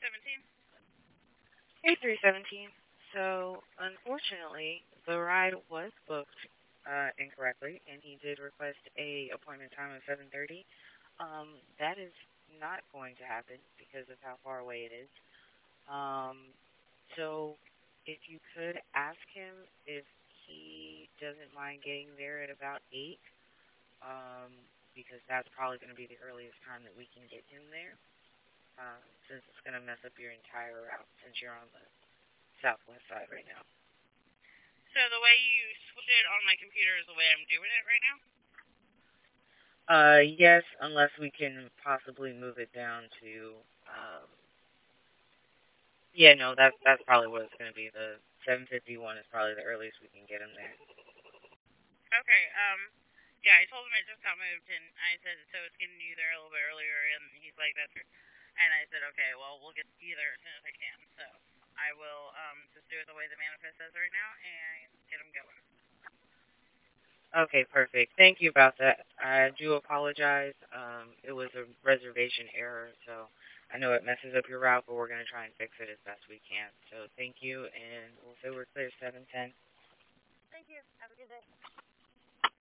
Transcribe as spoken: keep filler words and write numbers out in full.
seventeen. Hey, three seventeen. So, unfortunately, the ride was booked uh, incorrectly, and he did request a appointment time of seven thirty. Um, that is not going to happen because of how far away it is. Um, so, if you could ask him if he doesn't mind getting there at about eight, um, because that's probably going to be the earliest time that we can get him there, uh, since it's going to mess up your entire route since you're on the southwest side right now. So the way you switch it on my computer is the way I'm doing it right now? Uh, yes, unless we can possibly move it down to, um, yeah, no, that's that's probably what it's going to be. The seven fifty-one is probably the earliest we can get him there. Okay, um, yeah, I told him it just got moved, and I said, so it's getting you there a little bit earlier, and he's like, that's true. And I said, okay, well, we'll get you there as soon as I can. So I will um just do it the way the manifest says right now and get him going. Okay, perfect. Thank you about that. I do apologize. Um, it was a reservation error, so I know it messes up your route, but we're going to try and fix it as best we can. So thank you, and we'll say we're clear seven ten. Thank you. Have a good day.